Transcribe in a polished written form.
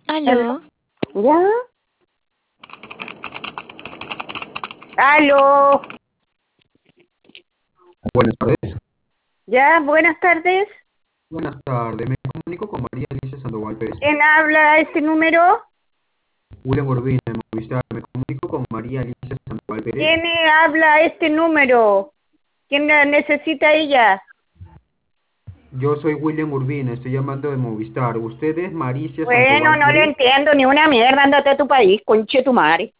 Aló. ¿Aló? ¿Ya? ¿Aló? Buenas tardes. ¿Ya? Buenas tardes. Buenas tardes. Me comunico con María Alicia Sandoval Pérez. ¿Quién habla a este número? William Urbina, de Movistar. Me comunico con María Alicia Sandoval Pérez. ¿Quién habla a este número? ¿Quién la necesita ella? Yo soy William Urbina, estoy llamando de Movistar. ¿Usted es Maricia Bueno, Sandoval no le Pérez? entiendo ni una mierda, ándate a tu país, conche tu madre.